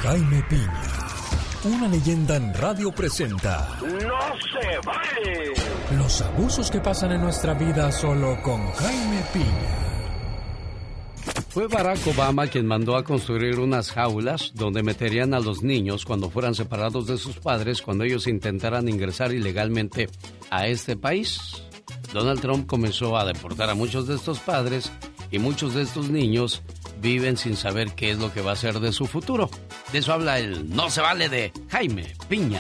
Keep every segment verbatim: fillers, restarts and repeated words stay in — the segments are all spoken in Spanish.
Jaime Piña, una leyenda en radio presenta... ¡No se vale! Los abusos que pasan en nuestra vida solo con Jaime Piña. Fue Barack Obama quien mandó a construir unas jaulas donde meterían a los niños cuando fueran separados de sus padres cuando ellos intentaran ingresar ilegalmente a este país. Donald Trump comenzó a deportar a muchos de estos padres y muchos de estos niños viven sin saber qué es lo que va a ser de su futuro. De eso habla el No se vale de Jaime Piña.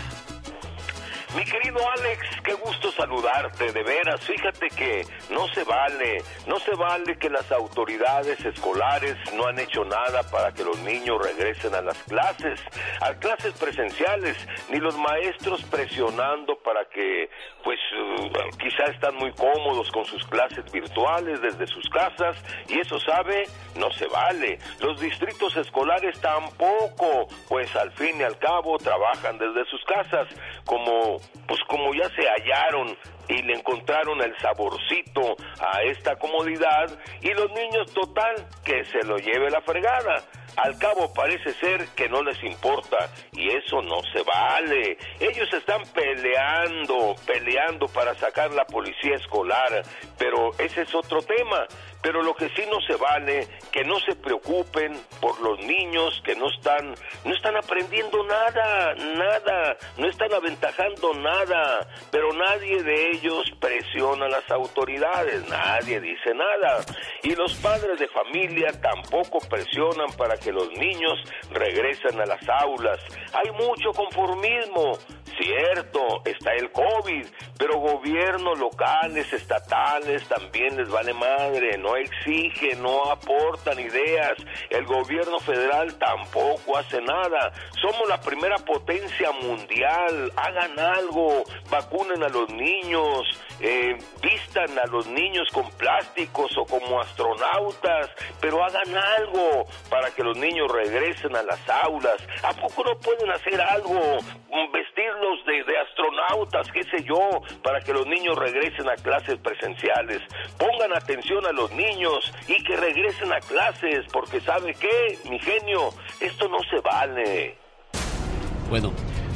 Mi querido Alex, qué gusto saludarte, de veras. Fíjate que no se vale, no se vale que las autoridades escolares no han hecho nada para que los niños regresen a las clases, a clases presenciales, ni los maestros presionando para que, pues, uh, quizá están muy cómodos con sus clases virtuales desde sus casas, y eso, ¿sabe? No se vale. Los distritos escolares tampoco, pues al fin y al cabo trabajan desde sus casas, como... pues como ya se hallaron y le encontraron el saborcito a esta comodidad, y los niños, total, que se lo lleve la fregada. Al cabo parece ser que no les importa, y eso no se vale. Ellos están peleando, peleando para sacar la policía escolar, pero ese es otro tema. Pero lo que sí no se vale, que no se preocupen por los niños que no están, no están aprendiendo nada, nada, no están aventajando nada, pero nadie de ellos presiona a las autoridades, nadie dice nada. Y los padres de familia tampoco presionan para que los niños regresen a las aulas. Hay mucho conformismo. Cierto, está el COVID, pero gobiernos locales, estatales, también les vale madre, no exigen, no aportan ideas. El gobierno federal tampoco hace nada. Somos la primera potencia mundial, hagan algo, vacunen a los niños, eh, vistan a los niños con plásticos o como astronautas, pero hagan algo para que los niños regresen a las aulas. ¿A poco no pueden hacer algo? Vestirlos De, de astronautas, qué sé yo, para que los niños regresen a clases presenciales. Pongan atención a los niños y que regresen a clases, porque ¿sabe qué, mi genio? Esto no se vale. Bueno,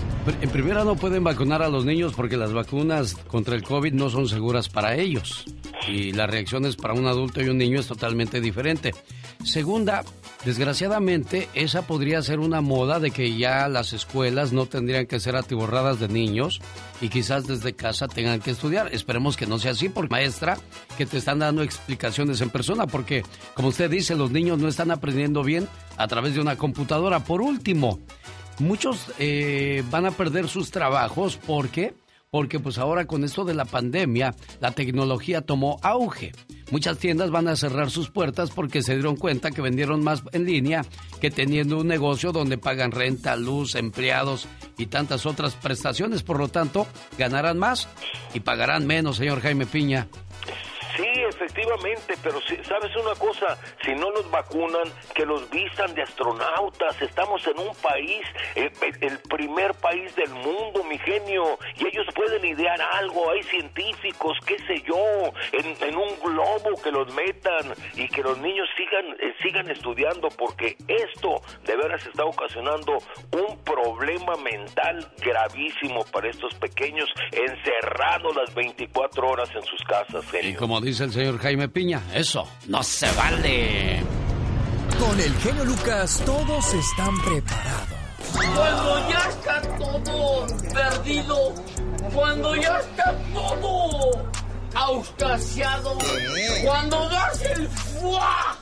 en primera no pueden vacunar a los niños porque las vacunas contra el COVID no son seguras para ellos. Y las reacciones para un adulto y un niño es totalmente diferente. Segunda, desgraciadamente, esa podría ser una moda de que ya las escuelas no tendrían que ser atiborradas de niños y quizás desde casa tengan que estudiar. Esperemos que no sea así, porque maestra, que te están dando explicaciones en persona, porque, como usted dice, los niños no están aprendiendo bien a través de una computadora. Por último, muchos eh, van a perder sus trabajos. ¿Por qué? Porque pues ahora con esto de la pandemia, la tecnología tomó auge. Muchas tiendas van a cerrar sus puertas porque se dieron cuenta que vendieron más en línea que teniendo un negocio donde pagan renta, luz, empleados y tantas otras prestaciones. Por lo tanto, ganarán más y pagarán menos, señor Jaime Piña. Sí, efectivamente, pero si, ¿sabes una cosa? Si no los vacunan, que los vistan de astronautas. Estamos en un país, el, el primer país del mundo, mi genio, y ellos pueden idear algo. Hay científicos, qué sé yo, en, en un globo que los metan y que los niños sigan, eh, sigan estudiando, porque esto de veras está ocasionando un problema mental gravísimo para estos pequeños encerrados las veinticuatro horas en sus casas, genio. Y como dice el señor Jaime Piña, eso no se vale. Con el genio Lucas todos están preparados. Cuando ya está todo perdido, cuando ya está todo auscasiado, cuando das el fuá,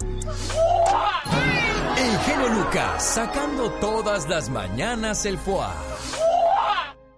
fuá. El genio Lucas sacando todas las mañanas el fuá.